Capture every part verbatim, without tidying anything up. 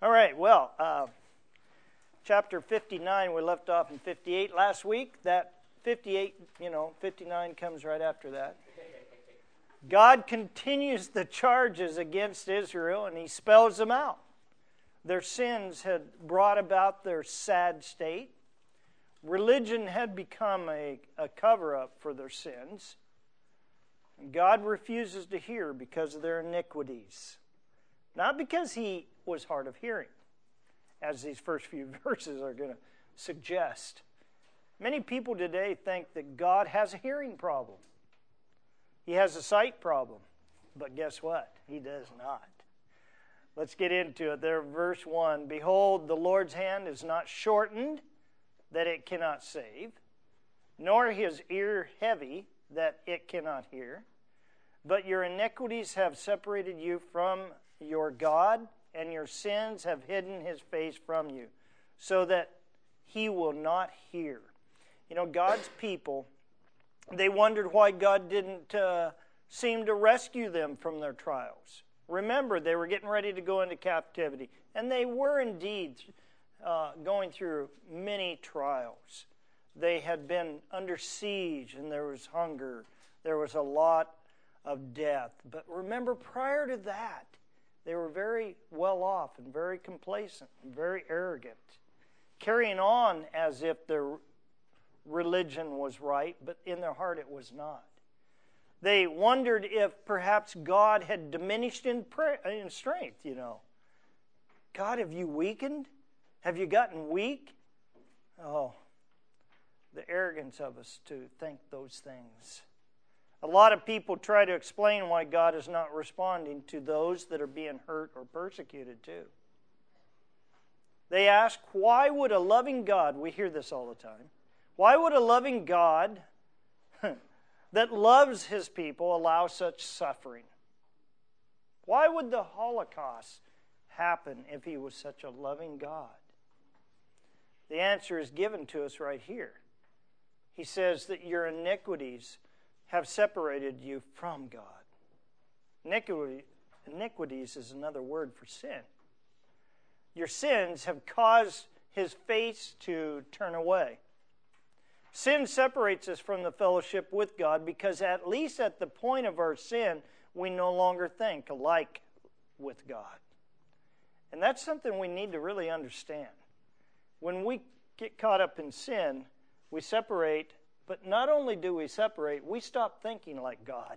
All right, well, uh, chapter fifty-nine, we left off in fifty-eight last week. That fifty-eight, you know, fifty-nine comes right after that. God continues the charges against Israel, and he spells them out. Their sins had brought about their sad state. Religion had become a, a cover-up for their sins. And God refuses to hear because of their iniquities. Not because he was hard of hearing, as these first few verses are going to suggest. Many people today think that God has a hearing problem. He has a sight problem. But guess what? He does not. Let's get into it. There, verse one. Behold, the Lord's hand is not shortened, that it cannot save, nor his ear heavy, that it cannot hear. But your iniquities have separated you from your God, and your sins have hidden his face from you, so that he will not hear. You know, God's people, they wondered why God didn't uh, seem to rescue them from their trials. Remember, they were getting ready to go into captivity, and they were indeed uh, going through many trials. They had been under siege, and there was hunger. There was a lot of death. But remember, prior to that, they were very well off and very complacent and very arrogant, carrying on as if their religion was right, but in their heart it was not. They wondered if perhaps God had diminished in, prayer, in strength, you know. God, have you weakened? Have you gotten weak? Oh, the arrogance of us to think those things. A lot of people try to explain why God is not responding to those that are being hurt or persecuted too. They ask, why would a loving God, we hear this all the time, why would a loving God that loves his people allow such suffering? Why would the Holocaust happen if he was such a loving God? The answer is given to us right here. He says that your iniquities have separated you from God. Iniquity, iniquities is another word for sin. Your sins have caused his face to turn away. Sin separates us from the fellowship with God because at least at the point of our sin, we no longer think alike with God. And that's something we need to really understand. When we get caught up in sin, we separate. But not only do we separate, we stop thinking like God.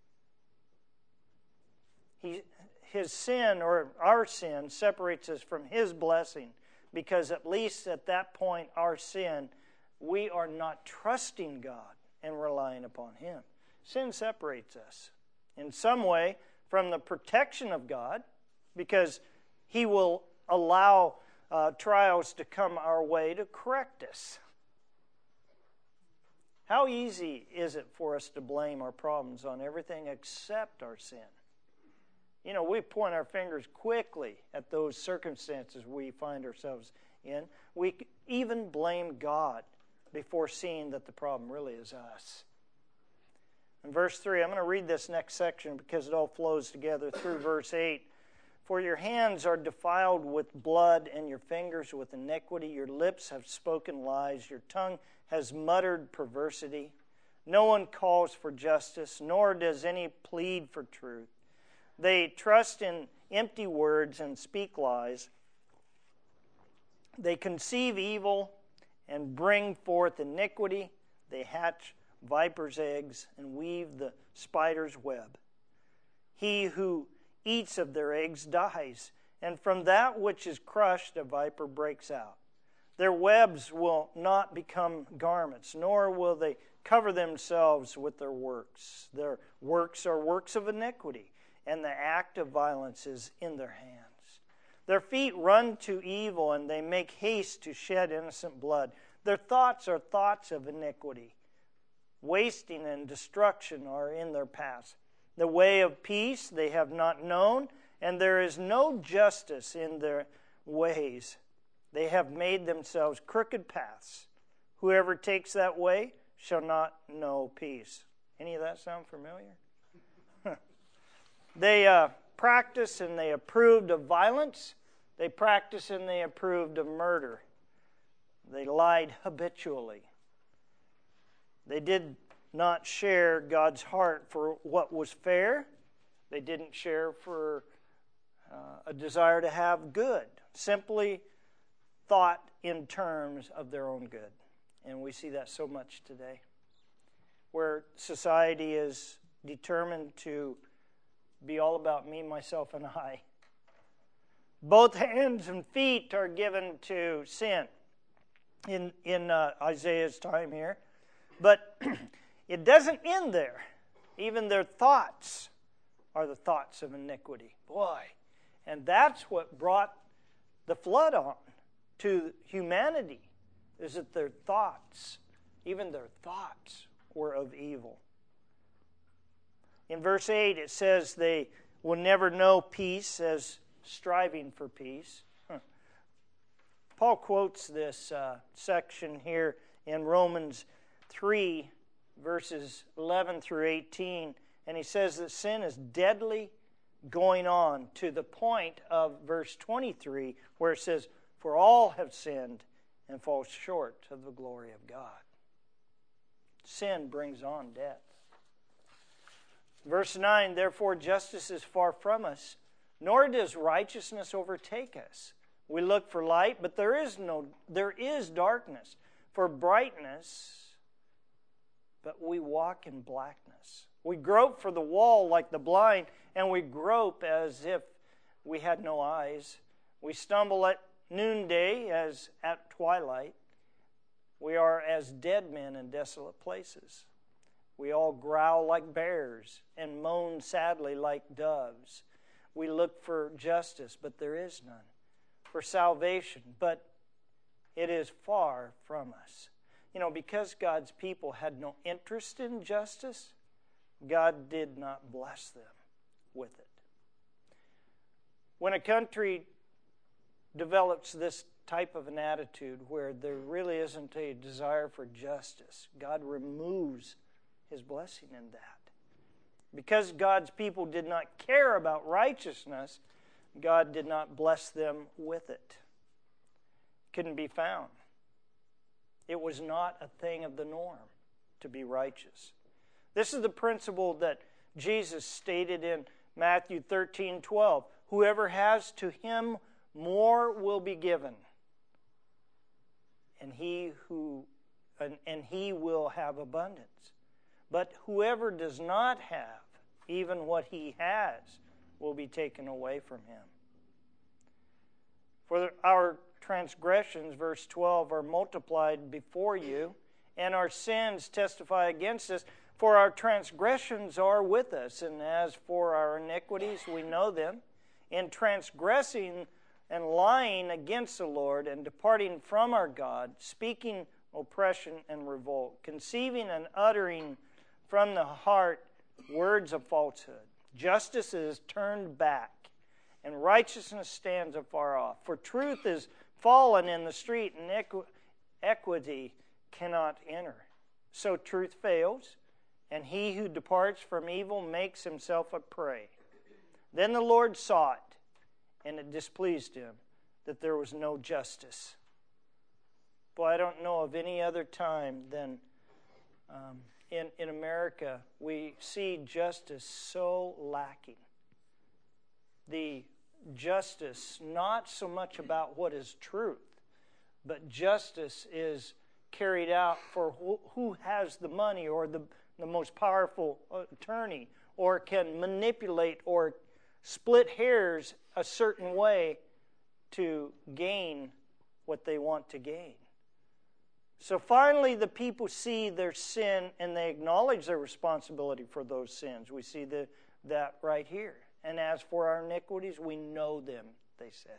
He, his sin, or our sin, separates us from his blessing, because at least at that point, our sin, we are not trusting God and relying upon him. Sin separates us in some way from the protection of God, because he will allow uh, trials to come our way to correct us. How easy is it for us to blame our problems on everything except our sin? You know, we point our fingers quickly at those circumstances we find ourselves in. We even blame God before seeing that the problem really is us. In verse three, I'm going to read this next section because it all flows together through verse eight. For your hands are defiled with blood, and your fingers with iniquity. Your lips have spoken lies. Your tongue has muttered perversity. No one calls for justice, nor does any plead for truth. They trust in empty words and speak lies. They conceive evil and bring forth iniquity. They hatch viper's eggs and weave the spider's web. He who eats of their eggs dies, and from that which is crushed a viper breaks out. Their webs will not become garments, nor will they cover themselves with their works. Their works are works of iniquity, and the act of violence is in their hands. Their feet run to evil, and they make haste to shed innocent blood. Their thoughts are thoughts of iniquity. Wasting and destruction are in their paths. The way of peace they have not known, and there is no justice in their ways. They have made themselves crooked paths. Whoever takes that way shall not know peace. Any of that sound familiar? They uh, practice and they approved of violence. They practiced and they approved of murder. They lied habitually. They did not share God's heart for what was fair. They didn't share for uh, a desire to have good. Simply thought in terms of their own good. And we see that so much today, where society is determined to be all about me, myself, and I. Both hands and feet are given to sin in, in uh, Isaiah's time here. But it doesn't end there. Even their thoughts are the thoughts of iniquity. Boy. And that's what brought the flood on to humanity, is that their thoughts, even their thoughts, were of evil. In verse eight, it says they will never know peace, as striving for peace. Huh. Paul quotes this uh, section here in Romans three, verses eleven through eighteen, and he says that sin is deadly going on to the point of verse twenty-three, where it says, "For all have sinned and fall short of the glory of God." Sin brings on death. Verse nine, "Therefore justice is far from us, nor does righteousness overtake us. We look for light, but there is no there is darkness. For brightness, but we walk in blackness. We grope for the wall like the blind, and we grope as if we had no eyes. We stumble at noonday as at twilight. We are as dead men in desolate places. We all growl like bears and moan sadly like doves. We look for justice, but there is none. For salvation, but it is far from us." You know, because God's people had no interest in justice, God did not bless them with it. When a country develops this type of an attitude where there really isn't a desire for justice, God removes His blessing in that. Because God's people did not care about righteousness, God did not bless them with it. Couldn't be found. It was not a thing of the norm to be righteous. This is the principle that Jesus stated in Matthew thirteen twelve. "Whoever has, to him more will be given, and he who and, and he will have abundance. But whoever does not have, even what he has, will be taken away from him. For our transgressions," verse twelve, "are multiplied before you, and our sins testify against us. For our transgressions are with us, and as for our iniquities, we know them. In transgressing and lying against the Lord, and departing from our God, speaking oppression and revolt, conceiving and uttering from the heart words of falsehood. Justice is turned back, and righteousness stands afar off. For truth is fallen in the street, and equ- equity cannot enter. So truth fails, and he who departs from evil makes himself a prey. Then the Lord saw it, and it displeased him that there was no justice." Boy, I don't know of any other time than um, in, in America we see justice so lacking. The justice, not so much about what is truth, but justice is carried out for who, who has the money, or the, the most powerful attorney, or can manipulate or split hairs a certain way to gain what they want to gain. So finally the people see their sin and they acknowledge their responsibility for those sins. We see the, that right here. "And as for our iniquities, we know them," they said.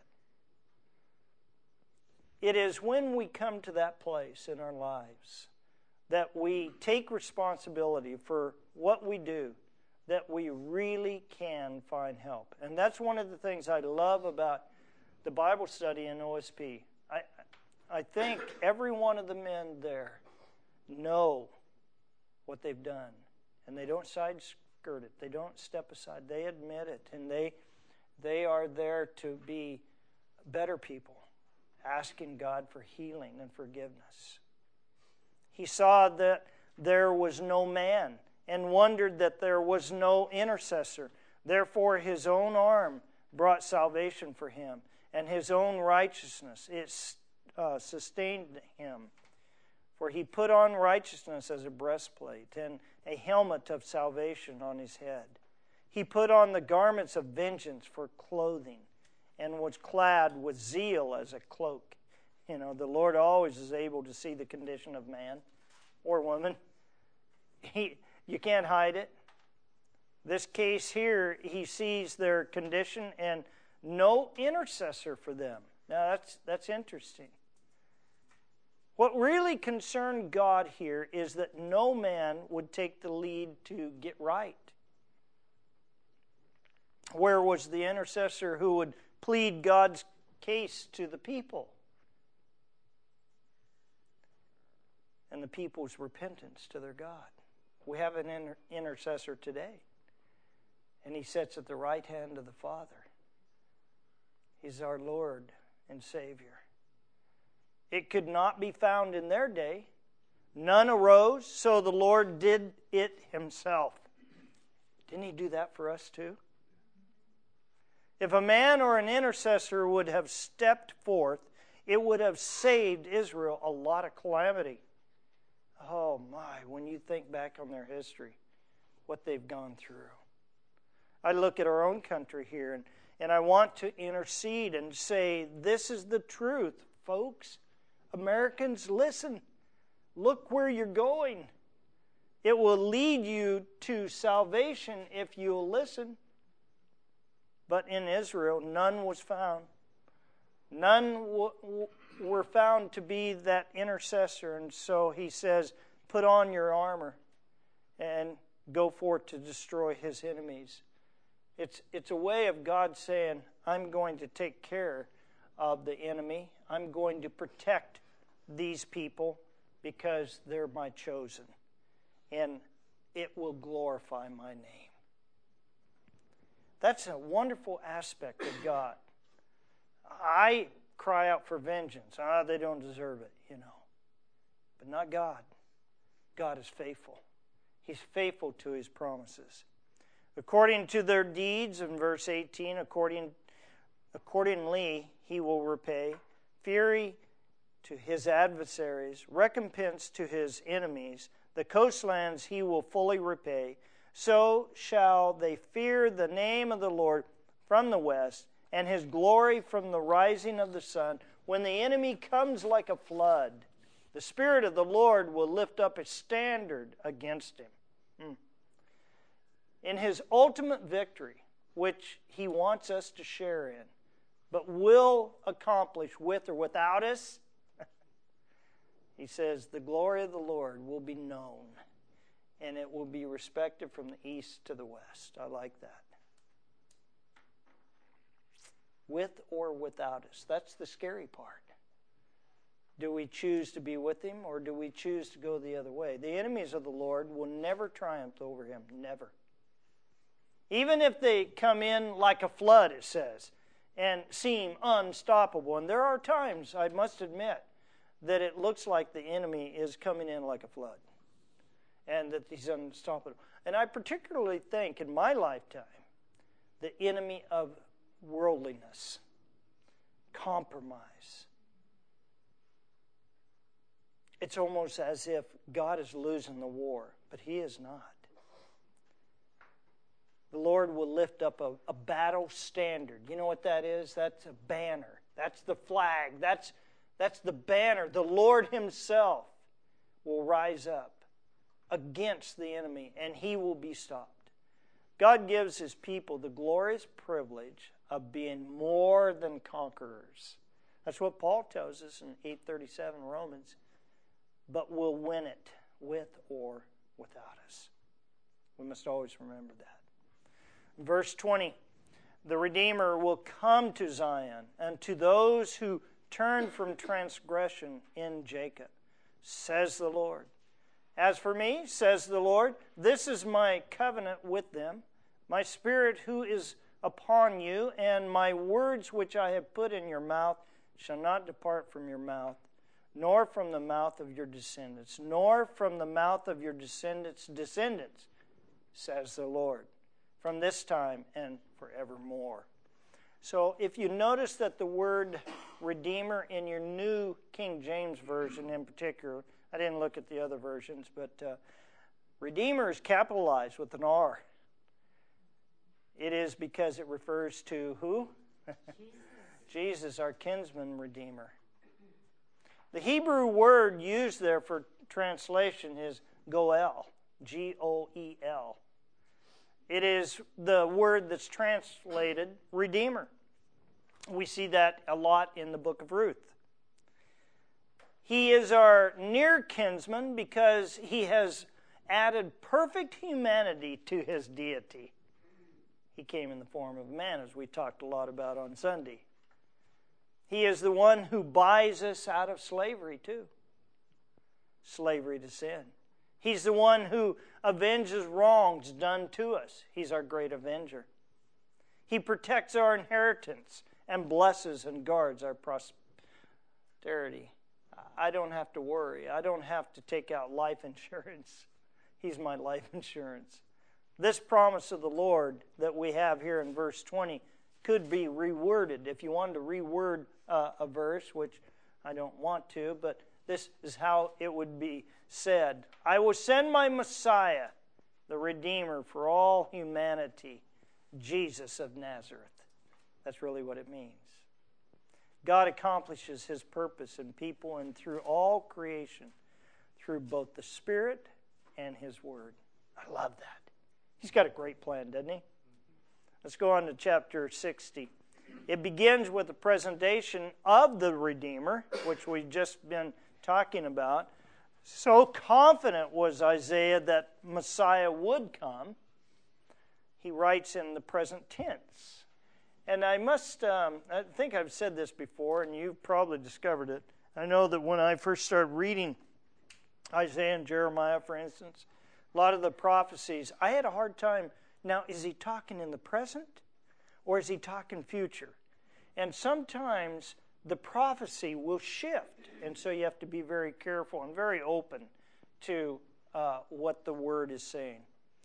It is when we come to that place in our lives that we take responsibility for what we do, that we really can find help. And that's one of the things I love about the Bible study in O S P. I, I think every one of the men there know what they've done, and they don't side-skirt it. They don't step aside. They admit it, and they they are there to be better people, asking God for healing and forgiveness. He saw that there was no man and wondered that there was no intercessor. Therefore, his own arm brought salvation for him, and his own righteousness, it uh, sustained him. For he put on righteousness as a breastplate and a helmet of salvation on his head. He put on the garments of vengeance for clothing and was clad with zeal as a cloak. You know, the Lord always is able to see the condition of man or woman. He, you can't hide it. This case here, he sees their condition and no intercessor for them. Now that's that's interesting. What really concerned God here is that no man would take the lead to get right. Where was the intercessor who would plead God's case to the people? And the people's repentance to their God. We have an inter- intercessor today. And he sits at the right hand of the Father. He's our Lord and Savior. It could not be found in their day. None arose, so the Lord did it himself. Didn't he do that for us too? If a man or an intercessor would have stepped forth, it would have saved Israel a lot of calamity. Oh my, when you think back on their history, what they've gone through. I look at our own country here, and, and I want to intercede and say, this is the truth, folks. Americans, listen. Look where you're going. It will lead you to salvation if you'll listen. But in Israel, none was found. None w- w- were found to be that intercessor. And so he says, put on your armor and go forth to destroy his enemies. It's it's a way of God saying, I'm going to take care of the enemy. I'm going to protect these people because they're my chosen. And it will glorify my name. That's a wonderful aspect of God. I cry out for vengeance. Ah, they don't deserve it, you know. But not God. God is faithful. He's faithful to his promises. According to their deeds, in verse eighteen, according, accordingly he will repay fury to his adversaries, recompense to his enemies. The coastlands he will fully repay. So shall they fear the name of the Lord from the west, and his glory from the rising of the sun. When the enemy comes like a flood, the Spirit of the Lord will lift up a standard against him. Hmm. In his ultimate victory, which he wants us to share in, but will accomplish with or without us, he says, the glory of the Lord will be known, and it will be respected from the east to the west. I like that. With or without us. That's the scary part. Do we choose to be with him, or do we choose to go the other way? The enemies of the Lord will never triumph over him. Never. Even if they come in like a flood, it says, and seem unstoppable. And there are times, I must admit, that it looks like the enemy is coming in like a flood and that he's unstoppable. And I particularly think in my lifetime, the enemy of worldliness, compromise. It's almost as if God is losing the war, but he is not. The Lord will lift up a, a battle standard. You know what that is? That's a banner. That's the flag. That's, that's the banner. The Lord himself will rise up against the enemy, and he will be stopped. God gives his people the glorious privilege of being more than conquerors. That's what Paul tells us in eight thirty-seven Romans. But we'll win it with or without us. We must always remember that. Verse twenty, the Redeemer will come to Zion, and to those who turn from transgression in Jacob, says the Lord. As for me, says the Lord, this is my covenant with them, my spirit who is upon you, and my words which I have put in your mouth shall not depart from your mouth, nor from the mouth of your descendants, nor from the mouth of your descendants' descendants, says the Lord, from this time and forevermore. So if you notice that the word Redeemer in your New King James Version in particular, I didn't look at the other versions, but uh, Redeemer is capitalized with an R. It is because it refers to who? Jesus. Jesus, our kinsman redeemer. The Hebrew word used there for translation is Goel, G O E L. It is the word that's translated Redeemer. We see that a lot in the book of Ruth. He is our near kinsman because he has added perfect humanity to his deity. He came in the form of man, as we talked a lot about on Sunday. He is the one who buys us out of slavery too. Slavery to sin. He's the one who avenges wrongs done to us. He's our great avenger. He protects our inheritance and blesses and guards our prosperity. I don't have to worry. I don't have to take out life insurance. He's my life insurance. This promise of the Lord that we have here in verse twenty could be reworded. If you wanted to reword uh, a verse, which I don't want to, but this is how it would be said. I will send my Messiah, the Redeemer for all humanity, Jesus of Nazareth. That's really what it means. God accomplishes his purpose in people and through all creation, through both the Spirit and his Word. I love that. He's got a great plan, doesn't he? Let's go on to chapter sixty. It begins with the presentation of the Redeemer, which we've just been talking about. So confident was Isaiah that Messiah would come, he writes in the present tense. And I must, um, I think I've said this before, and you've probably discovered it. I know that when I first started reading Isaiah and Jeremiah, for instance, a lot of the prophecies, I had a hard time. Now, is he talking in the present or is he talking future? And sometimes the prophecy will shift, and so you have to be very careful and very open to uh, what the Word is saying.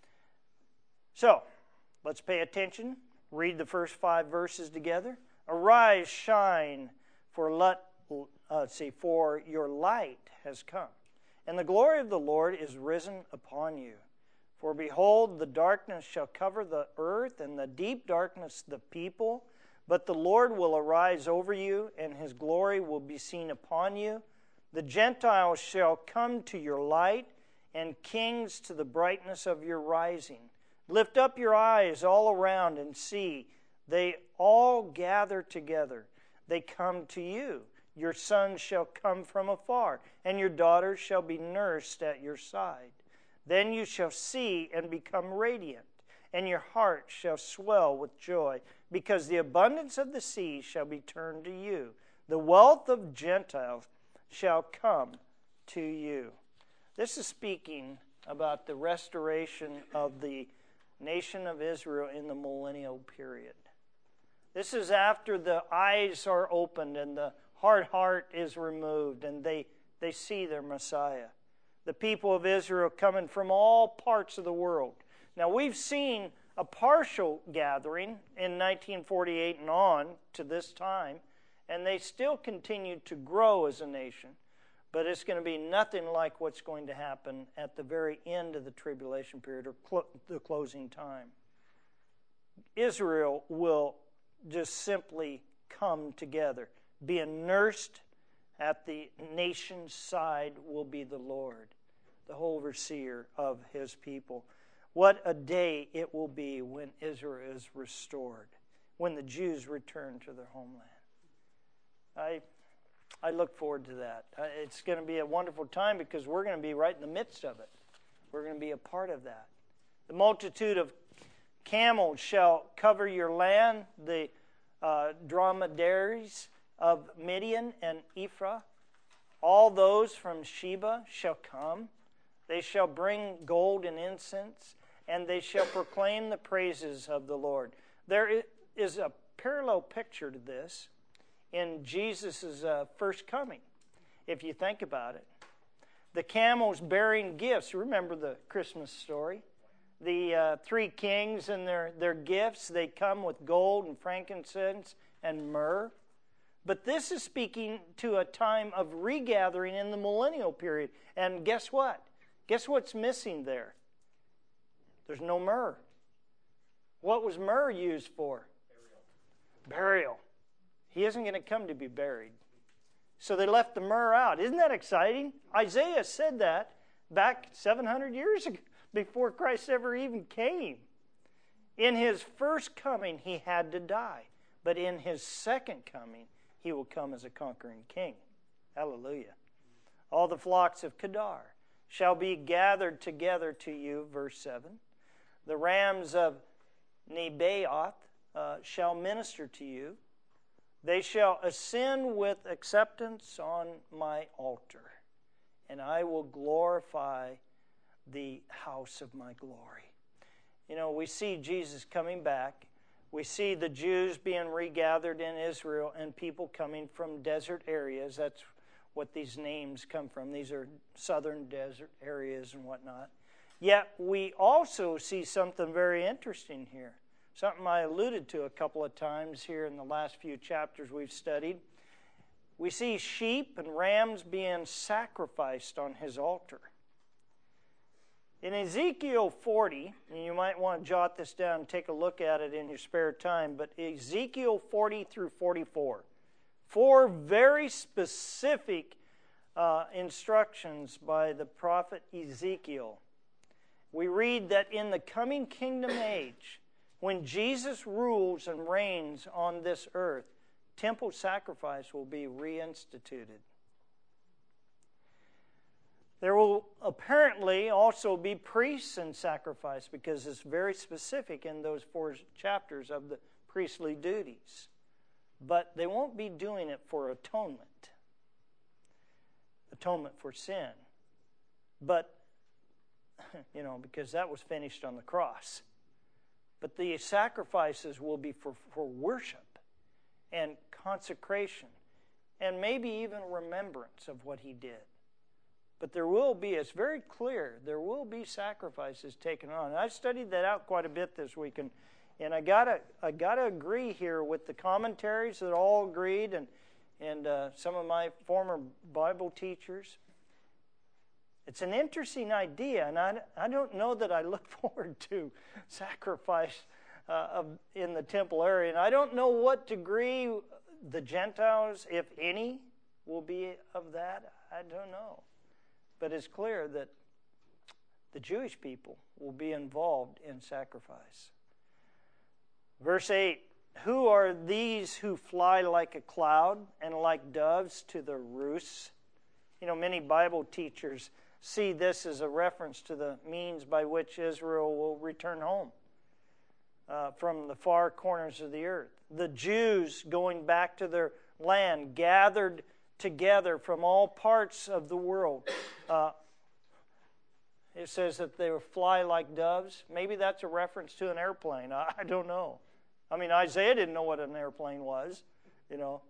So, let's pay attention. Read the first five verses together. Arise, shine, for let, uh, let's see, for your light has come, and the glory of the Lord is risen upon you. For behold, the darkness shall cover the earth, and the deep darkness the people. But the Lord will arise over you, and his glory will be seen upon you. The Gentiles shall come to your light, and kings to the brightness of your rising. Lift up your eyes all around and see. They all gather together. They come to you. Your sons shall come from afar, and your daughters shall be nursed at your side. Then you shall see and become radiant, and your heart shall swell with joy, because the abundance of the sea shall be turned to you. The wealth of Gentiles shall come to you. This is speaking about the restoration of the nation of Israel in the millennial period. This is after the eyes are opened and the hard heart is removed, and they, they see their Messiah. The people of Israel coming from all parts of the world. Now, we've seen a partial gathering in nineteen forty-eight and on to this time, and they still continue to grow as a nation, but it's going to be nothing like what's going to happen at the very end of the tribulation period, or clo- the closing time. Israel will just simply come together. Being nursed at the nation's side will be the Lord, the overseer of his people. What a day it will be when Israel is restored, when the Jews return to their homeland. I I look forward to that. It's going to be a wonderful time because we're going to be right in the midst of it. We're going to be a part of that. The multitude of camels shall cover your land, the uh, dromedaries of Midian and Ephraim. All those from Sheba shall come. They shall bring gold and incense, and they shall proclaim the praises of the Lord. There is a parallel picture to this in Jesus' uh, first coming, if you think about it. The camels bearing gifts. Remember the Christmas story? The uh, three kings and their, their gifts, they come with gold and frankincense and myrrh. But this is speaking to a time of regathering in the millennial period. And guess what? Guess what's missing there? There's no myrrh. What was myrrh used for? Burial. Burial. He isn't going to come to be buried. So they left the myrrh out. Isn't that exciting? Isaiah said that back seven hundred years ago, before Christ ever even came. In his first coming, he had to die. But in his second coming, he will come as a conquering king. Hallelujah. All the flocks of Kedar shall be gathered together to you, verse seven. The rams of Nebaioth uh, shall minister to you. They shall ascend with acceptance on my altar, and I will glorify the house of my glory. You know, we see Jesus coming back. We see the Jews being regathered in Israel and people coming from desert areas. That's what these names come from. These are southern desert areas and whatnot. Yet we also see something very interesting here. Something I alluded to a couple of times here in the last few chapters we've studied. We see sheep and rams being sacrificed on his altar. In Ezekiel forty, and you might want to jot this down and take a look at it in your spare time, but Ezekiel forty through forty-four, four very specific uh, instructions by the prophet Ezekiel. We read that in the coming kingdom age, when Jesus rules and reigns on this earth, temple sacrifice will be reinstituted. There will apparently also be priests and sacrifice, because it's very specific in those four chapters of the priestly duties. But they won't be doing it for atonement, atonement for sin. But, you know, because that was finished on the cross. But the sacrifices will be for, for worship and consecration and maybe even remembrance of what he did. But there will be, it's very clear, there will be sacrifices taken on. And I studied that out quite a bit this week, and, and I gotta I gotta agree here with the commentaries that all agreed, and and uh, some of my former Bible teachers. It's an interesting idea, and I, I don't know that I look forward to sacrifice uh, of, in the temple area. And I don't know what degree the Gentiles, if any, will be of that. I don't know. But it's clear that the Jewish people will be involved in sacrifice. Verse eight, who are these who fly like a cloud and like doves to the roosts? You know, many Bible teachers see this as a reference to the means by which Israel will return home uh, from the far corners of the earth. The Jews going back to their land, gathered together from all parts of the world. Uh, it says that they will fly like doves. Maybe that's a reference to an airplane. I, I don't know. I mean, Isaiah didn't know what an airplane was, you know.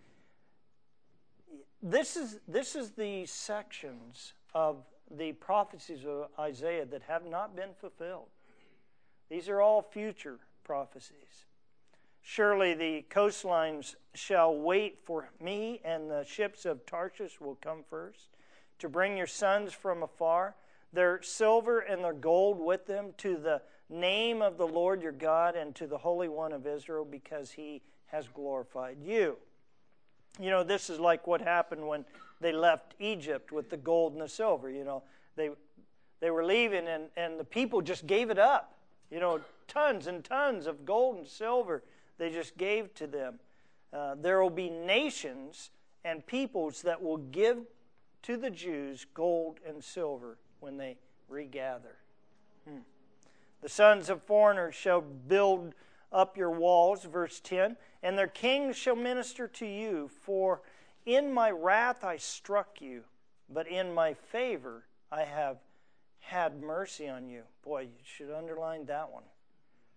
This is this is the sections of the prophecies of Isaiah that have not been fulfilled. These are all future prophecies. Surely the coastlines shall wait for me, and the ships of Tarshish will come first, to bring your sons from afar, their silver and their gold with them, to the name of the Lord your God and to the Holy One of Israel, because he has glorified you. You know, this is like what happened when they left Egypt with the gold and the silver. You know, they they were leaving, and, and the people just gave it up. You know, tons and tons of gold and silver they just gave to them. Uh, there will be nations and peoples that will give to the Jews gold and silver when they regather. Hmm. The sons of foreigners shall build up your walls, verse ten, and their kings shall minister to you, for in my wrath I struck you, but in my favor I have had mercy on you. Boy, you should underline that one.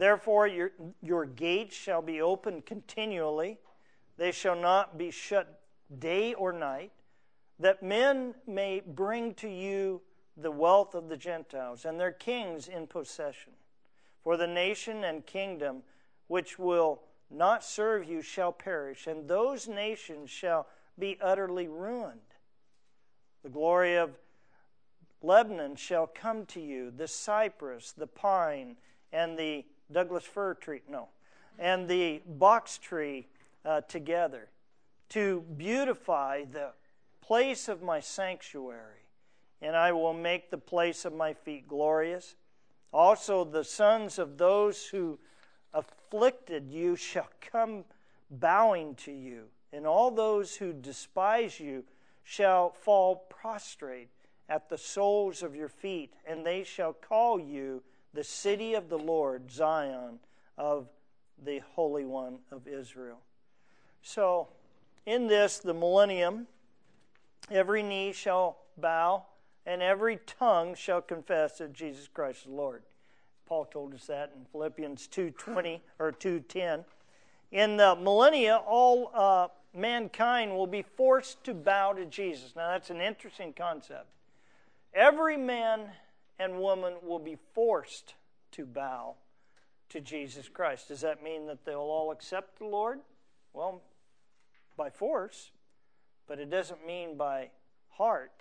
Therefore your, your gates shall be open continually. They shall not be shut day or night, that men may bring to you the wealth of the Gentiles and their kings in possession. For the nation and kingdom which will not serve you shall perish, and those nations shall be utterly ruined. The glory of Lebanon shall come to you, the cypress, the pine, and the Douglas fir tree, no, and the box tree uh, together, to beautify the place of my sanctuary, and I will make the place of my feet glorious. Also the sons of those who afflicted you shall come bowing to you, and all those who despise you shall fall prostrate at the soles of your feet, and they shall call you the city of the Lord, Zion of the Holy One of Israel. So, in this, the millennium, every knee shall bow, and every tongue shall confess that Jesus Christ is Lord. Paul told us that in Philippians two twenty or two ten. In the millennia, all uh, mankind will be forced to bow to Jesus. Now, that's an interesting concept. Every man and woman will be forced to bow to Jesus Christ. Does that mean that they'll all accept the Lord? Well, by force, but it doesn't mean by heart.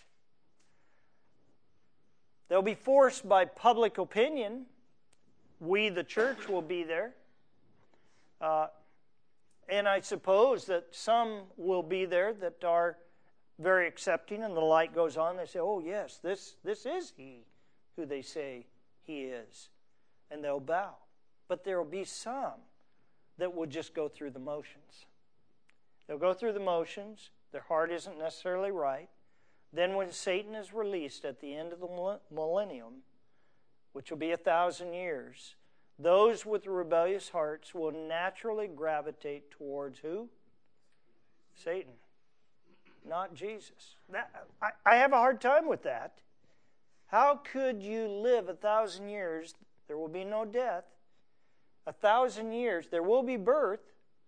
They'll be forced by public opinion. We, the church, will be there. Uh, and I suppose that some will be there that are very accepting, and the light goes on. They say, oh, yes, this, this is he who they say he is. And they'll bow. But there will be some that will just go through the motions. They'll go through the motions. Their heart isn't necessarily right. Then when Satan is released at the end of the millennium, which will be a thousand years, those with rebellious hearts will naturally gravitate towards who? Satan. Not Jesus. That, I, I have a hard time with that. How could you live a thousand years? There will be no death. A thousand years, there will be birth.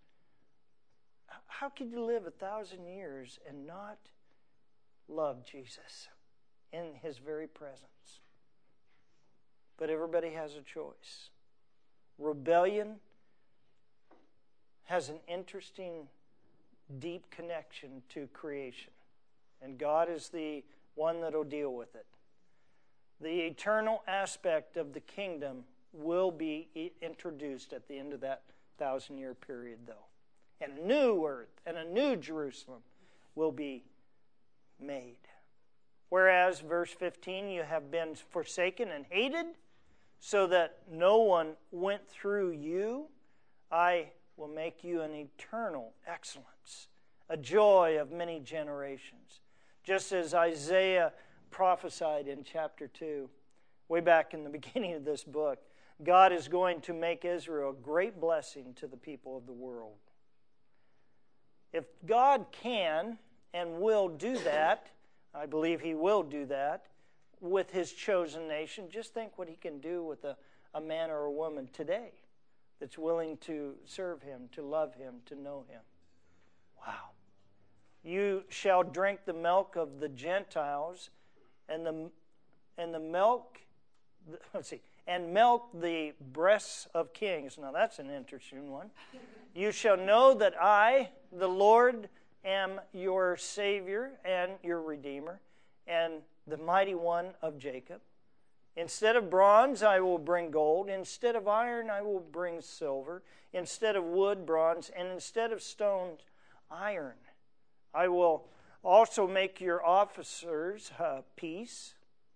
How could you live a thousand years and not love Jesus in his very presence? But everybody has a choice. Rebellion has an interesting, deep connection to creation. And God is the one that will deal with it. The eternal aspect of the kingdom will be introduced at the end of that thousand-year period, though. And a new earth and a new Jerusalem will be made. Whereas, verse fifteen, you have been forsaken and hated, so that no one went through you. I will make you an eternal excellence, a joy of many generations. Just as Isaiah prophesied in chapter two, way back in the beginning of this book, God is going to make Israel a great blessing to the people of the world. If God can and will do that, I believe he will do that, with his chosen nation, just think what he can do with a, a man or a woman today that's willing to serve him, to love him, to know him. Wow. You shall drink the milk of the Gentiles, and the and the milk, let's see, and milk the breasts of kings. Now that's an interesting one. You shall know that I, the Lord, am your Savior and your Redeemer, and the mighty one of Jacob. Instead of bronze, I will bring gold. Instead of iron, I will bring silver. Instead of wood, bronze. And instead of stone, iron. I will also make your officers uh, peace,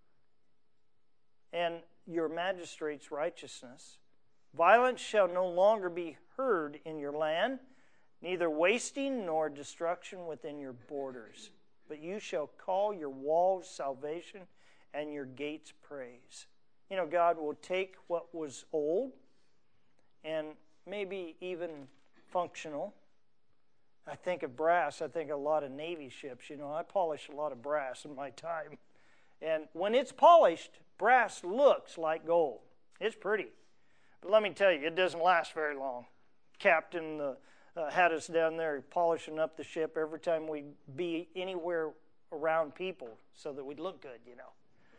and your magistrates righteousness. Violence shall no longer be heard in your land, neither wasting nor destruction within your borders. But you shall call your walls salvation and your gates praise. You know, God will take what was old and maybe even functional. I think of brass. I think of a lot of Navy ships. You know, I polished a lot of brass in my time. And when it's polished, brass looks like gold. It's pretty. But let me tell you, it doesn't last very long. Captain uh, uh, had us down there polishing up the ship every time we'd be anywhere around people so that we'd look good, you know.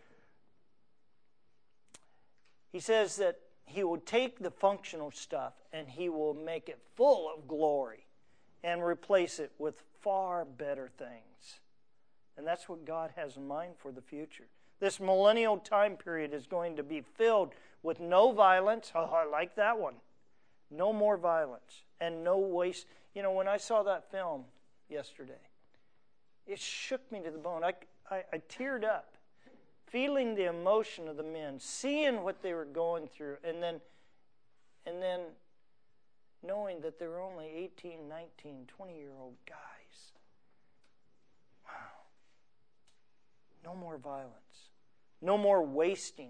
He says that he will take the functional stuff and he will make it full of glory and replace it with far better things. And that's what God has in mind for the future. This millennial time period is going to be filled with no violence. Oh, I like that one. No more violence and no waste. You know, when I saw that film yesterday, it shook me to the bone. I, I, I teared up, feeling the emotion of the men, seeing what they were going through, and then, and then knowing that they were only eighteen, nineteen, twenty-year-old guys. Wow. No more violence. No more wasting.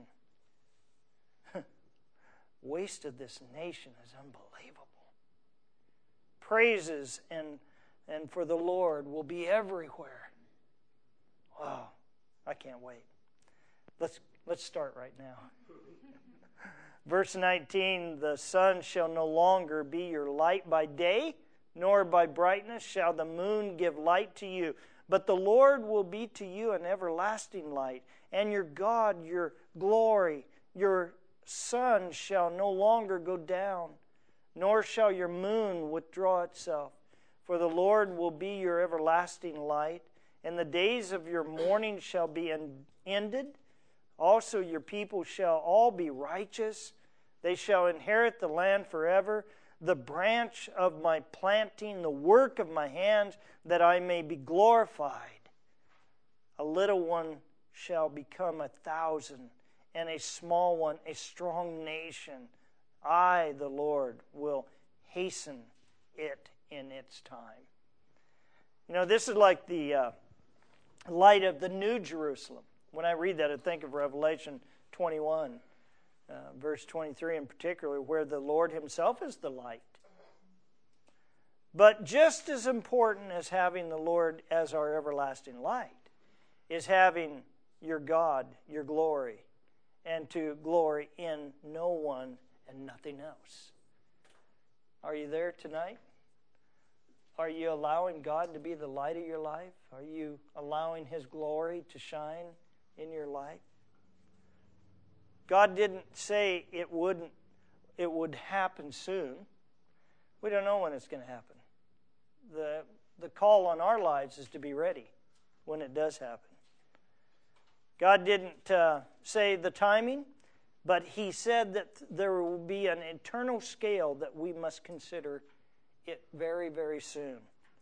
Waste of this nation is unbelievable. Praises and, and for the Lord will be everywhere. Wow. I can't wait. Let's let's start right now. Verse nineteen, the sun shall no longer be your light by day, nor by brightness shall the moon give light to you. But the Lord will be to you an everlasting light, and your God your glory. Your sun shall no longer go down, nor shall your moon withdraw itself. For the Lord will be your everlasting light, and the days of your mourning shall be ended. Also your people shall all be righteous. They shall inherit the land forever. The branch of my planting, the work of my hands, that I may be glorified. A little one shall become a thousand, and a small one a strong nation. I, the Lord, will hasten it in its time. You know, this is like the uh, light of the New Jerusalem. When I read that, I think of Revelation twenty-one, uh, verse twenty-three in particular, where the Lord himself is the light. But just as important as having the Lord as our everlasting light is having your God, your glory, and to glory in no one and nothing else. Are you there tonight? Are you allowing God to be the light of your life? Are you allowing his glory to shine in your life? God didn't say it wouldn't it would happen soon. We don't know when it's going to happen. The the call on our lives is to be ready when it does happen. God didn't uh, say the timing, but he said that there will be an eternal scale that we must consider it very, very soon.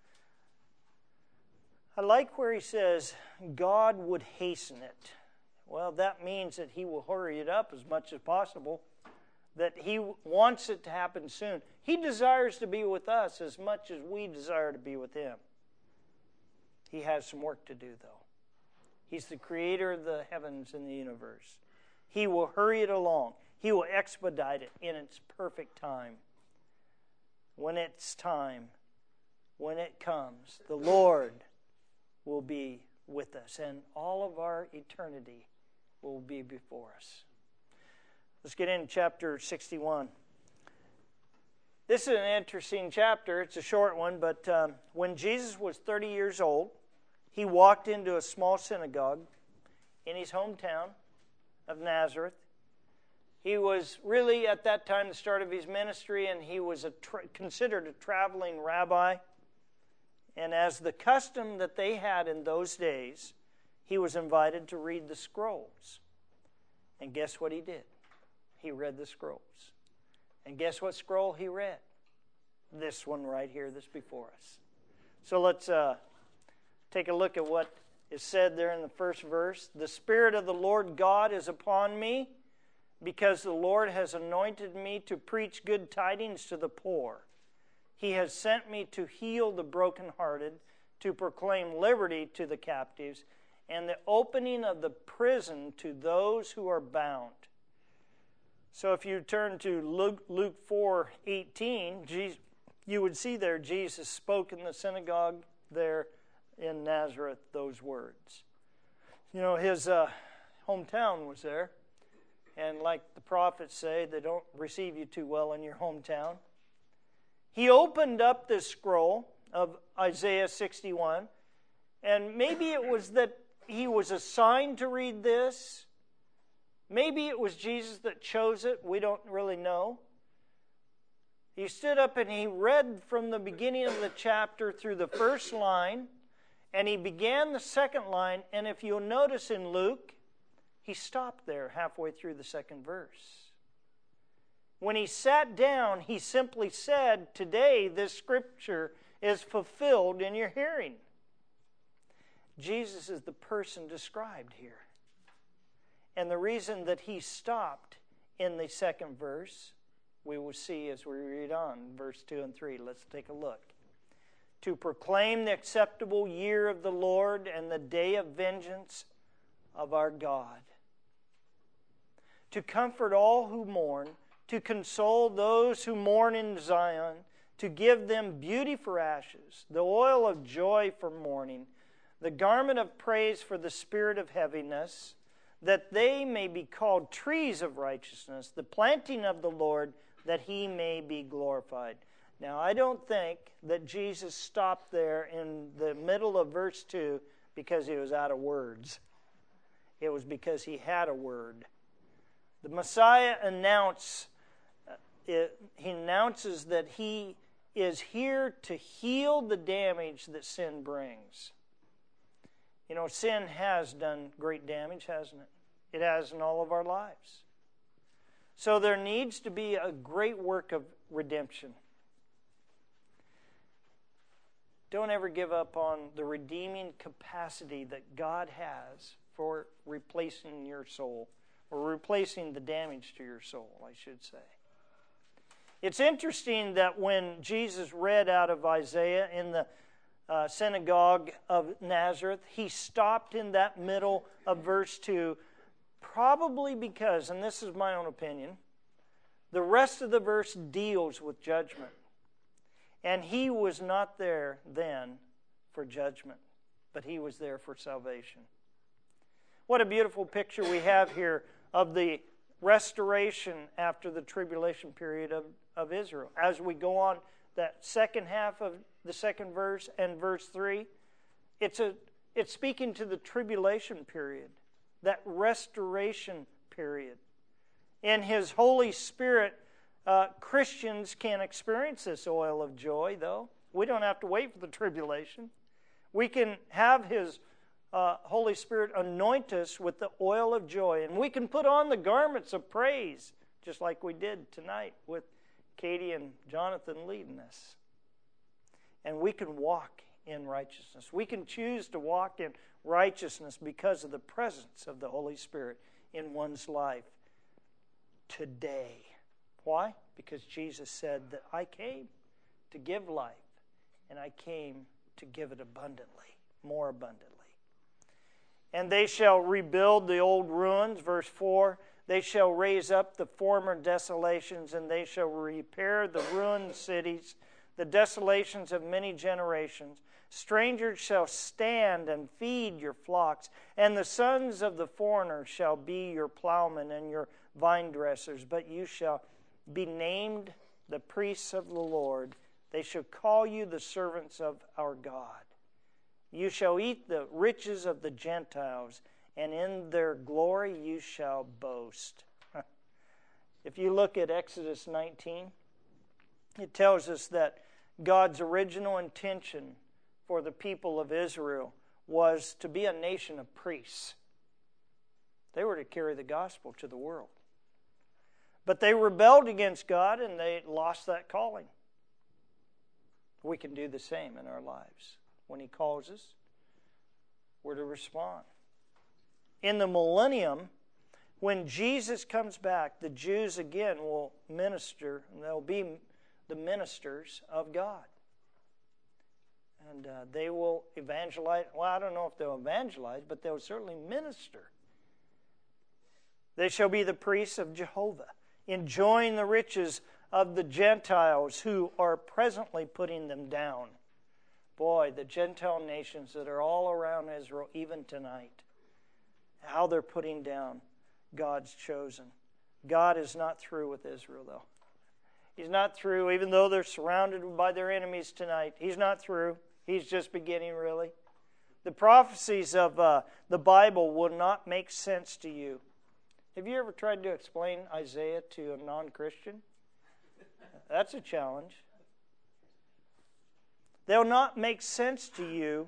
I like where he says God would hasten it. Well, that means that he will hurry it up as much as possible, that he wants it to happen soon. He desires to be with us as much as we desire to be with him. He has some work to do, though. He's the creator of the heavens and the universe. He will hurry it along. He will expedite it in its perfect time. When it's time, when it comes, the Lord will be with us, and all of our eternity will be before us. Let's get into chapter sixty-one. This is an interesting chapter. It's a short one, but um, when Jesus was thirty years old, he walked into a small synagogue in his hometown of Nazareth. He was really, at that time, the start of his ministry, and he was a tra- considered a traveling rabbi. And as the custom that they had in those days, he was invited to read the scrolls. And guess what he did? He read the scrolls. And guess what scroll he read? This one right here that's before us. So let's uh, take a look at what is said there in the first verse. The Spirit of the Lord God is upon me, because the Lord has anointed me to preach good tidings to the poor. He has sent me to heal the brokenhearted, to proclaim liberty to the captives, and the opening of the prison to those who are bound. So if you turn to Luke, Luke four eighteen, Jesus, you would see there Jesus spoke in the synagogue there in Nazareth those words. You know, his uh, hometown was there. And like the prophets say, they don't receive you too well in your hometown. He opened up this scroll of Isaiah sixty-one, and maybe it was that he was assigned to read this. Maybe it was Jesus that chose it. We don't really know. He stood up and he read from the beginning of the chapter through the first line, and he began the second line, and if you'll notice in Luke, he stopped there halfway through the second verse. When he sat down, he simply said, "Today this scripture is fulfilled in your hearing." Jesus is the person described here. And the reason that he stopped in the second verse, we will see as we read on, verse two and three. Let's take a look. To proclaim the acceptable year of the Lord and the day of vengeance of our God. To comfort all who mourn, to console those who mourn in Zion, to give them beauty for ashes, the oil of joy for mourning, the garment of praise for the spirit of heaviness, that they may be called trees of righteousness, the planting of the Lord, that he may be glorified. Now, I don't think that Jesus stopped there in the middle of verse two because he was out of words. It was because he had a word. The Messiah announce, it, he announces that he is here to heal the damage that sin brings. You know, sin has done great damage, hasn't it? It has in all of our lives. So there needs to be a great work of redemption. Don't ever give up on the redeeming capacity that God has for replacing your soul, or replacing the damage to your soul, I should say. It's interesting that when Jesus read out of Isaiah in the uh, synagogue of Nazareth, he stopped in that middle of verse two, probably because, and this is my own opinion, the rest of the verse deals with judgment. And he was not there then for judgment, but he was there for salvation. What a beautiful picture we have here of the restoration after the tribulation period of, of Israel. As we go on that second half of the second verse and verse three, it's a it's speaking to the tribulation period, that restoration period. In his Holy Spirit, uh, Christians can experience this oil of joy, though. We don't have to wait for the tribulation. We can have his uh, Holy Spirit anoint us with the oil of joy, and we can put on the garments of praise, just like we did tonight with Katie and Jonathan leading us. And we can walk in righteousness. We can choose to walk in righteousness because of the presence of the Holy Spirit in one's life today. Why? Because Jesus said that I came to give life, and I came to give it abundantly, more abundantly. And they shall rebuild the old ruins, verse four. They shall raise up the former desolations, and they shall repair the ruined cities, the desolations of many generations. Strangers shall stand and feed your flocks, and the sons of the foreigner shall be your plowmen and your vine dressers. But you shall be named the priests of the Lord. They shall call you the servants of our God. You shall eat the riches of the Gentiles, and in their glory you shall boast. If you look at Exodus nineteen, it tells us that God's original intention for the people of Israel was to be a nation of priests. They were to carry the gospel to the world. But they rebelled against God and they lost that calling. We can do the same in our lives. When he calls us, we're to respond. In the millennium, when Jesus comes back, the Jews again will minister, and they'll be the ministers of God. And uh, they will evangelize. Well, I don't know if they'll evangelize, but they'll certainly minister. They shall be the priests of Jehovah, enjoying the riches of the Gentiles who are presently putting them down. Boy, the Gentile nations that are all around Israel, even tonight, how they're putting down God's chosen. God is not through with Israel, though. He's not through, even though they're surrounded by their enemies tonight. He's not through. He's just beginning, really. The prophecies of uh, the Bible will not make sense to you. Have you ever tried to explain Isaiah to a non-Christian? That's a challenge. They'll not make sense to you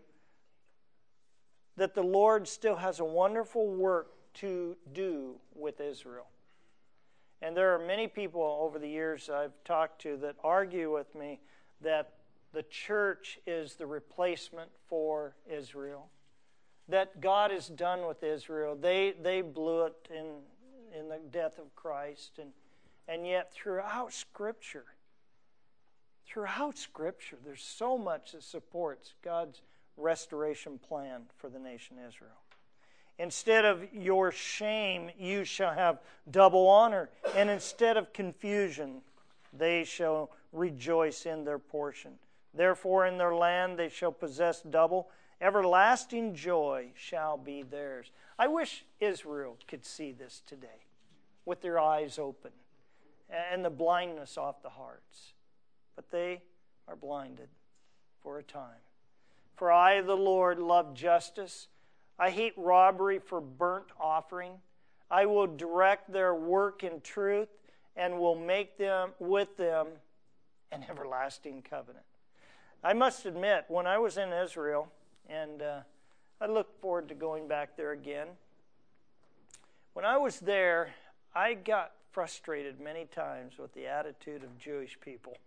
that the Lord still has a wonderful work to do with Israel. And there are many people over the years I've talked to that argue with me that the church is the replacement for Israel. That God is done with Israel. They they blew it in, in the death of Christ. And, and yet throughout Scripture, throughout Scripture, there's so much that supports God's restoration plan for the nation Israel. Instead of your shame, you shall have double honor. And instead of confusion, they shall rejoice in their portion. Therefore, in their land they shall possess double. Everlasting joy shall be theirs. I wish Israel could see this today with their eyes open and the blindness off the hearts. But they are blinded for a time. For I, the Lord, love justice. I hate robbery for burnt offering. I will direct their work in truth and will make them with them an everlasting covenant. I must admit, when I was in Israel, and uh, I look forward to going back there again, when I was there, I got frustrated many times with the attitude of Jewish people.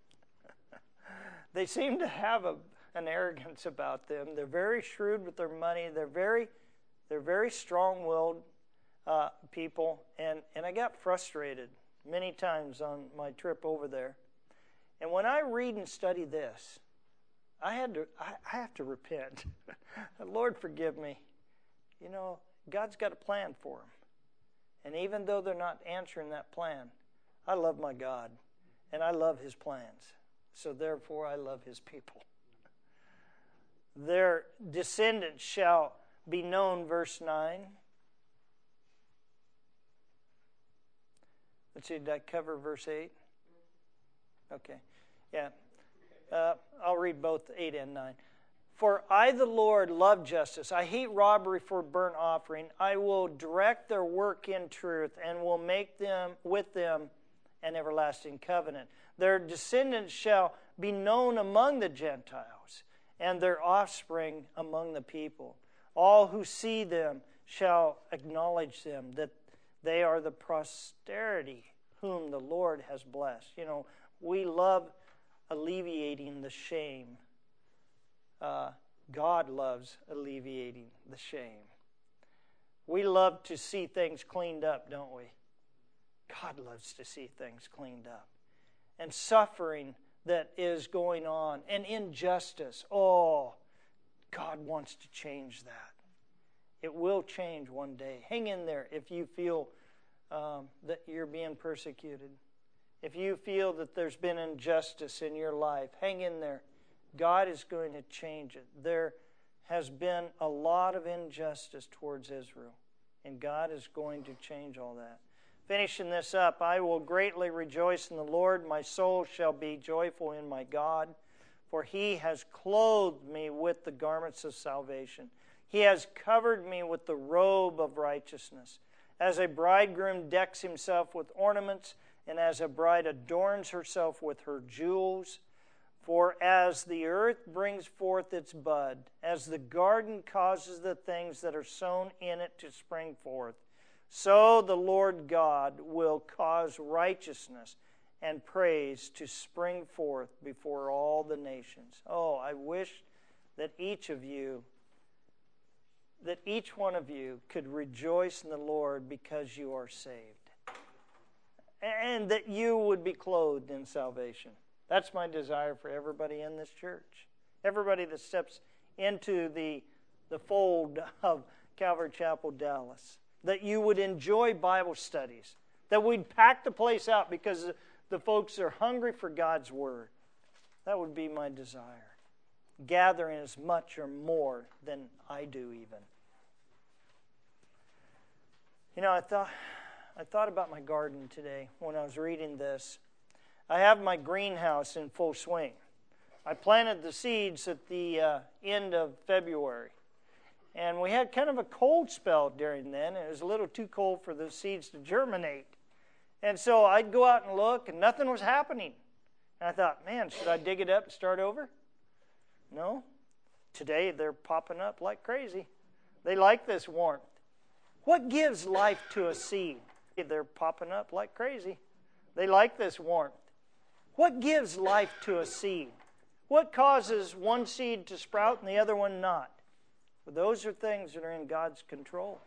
They seem to have a, an arrogance about them. They're very shrewd with their money. They're very They're very strong-willed uh, people, and, and I got frustrated many times on my trip over there. And when I read and study this, I had to I, I have to repent. Lord, forgive me. You know, God's got a plan for them. And even though they're not answering that plan, I love my God, and I love His plans. So therefore, I love His people. Their descendants shall be known, verse nine. Let's see, did I cover verse eight? Okay, yeah. Uh, I'll read both eight and nine. For I, the Lord, love justice. I hate robbery for burnt offering. I will direct their work in truth and will make them with them an everlasting covenant. Their descendants shall be known among the Gentiles, and their offspring among the people. All who see them shall acknowledge them, that they are the posterity whom the Lord has blessed. You know, we love alleviating the shame. Uh, God loves alleviating the shame. We love to see things cleaned up, don't we? God loves to see things cleaned up. And suffering that is going on, and injustice, oh, God wants to change that. It will change one day. Hang in there if you feel um, that you're being persecuted. If you feel that there's been injustice in your life, hang in there. God is going to change it. There has been a lot of injustice towards Israel, and God is going to change all that. Finishing this up, I will greatly rejoice in the Lord. My soul shall be joyful in my God, for He has clothed me with the garments of salvation. He has covered me with the robe of righteousness. As a bridegroom decks himself with ornaments, and as a bride adorns herself with her jewels. For as the earth brings forth its bud, as the garden causes the things that are sown in it to spring forth, so the Lord God will cause righteousness and praise to spring forth before all the nations. Oh, I wish that each of you, that each one of you could rejoice in the Lord because you are saved. And that you would be clothed in salvation. That's my desire for everybody in this church. Everybody that steps into the, the fold of Calvary Chapel, Dallas. That you would enjoy Bible studies. That we'd pack the place out because the folks are hungry for God's Word. That would be my desire. Gathering as much or more than I do even. You know, I thought I thought about my garden today when I was reading this. I have my greenhouse in full swing. I planted the seeds at the uh, end of February. And we had kind of a cold spell during then. It was a little too cold for the seeds to germinate. And so I'd go out and look, and nothing was happening. And I thought, man, should I dig it up and start over? No. Today they're popping up like crazy. They like this warmth. What gives life to a seed? They're popping up like crazy. They like this warmth. What gives life to a seed? What causes one seed to sprout and the other one not? Well, those are things that are in God's control.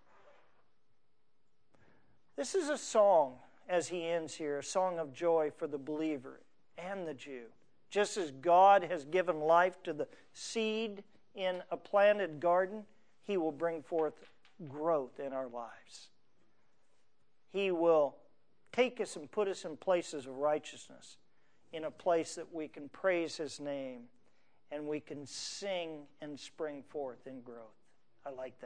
This is a song, as he ends here, a song of joy for the believer and the Jew. Just as God has given life to the seed in a planted garden, he will bring forth growth in our lives. He will take us and put us in places of righteousness, in a place that we can praise his name and we can sing and spring forth in growth. I like that.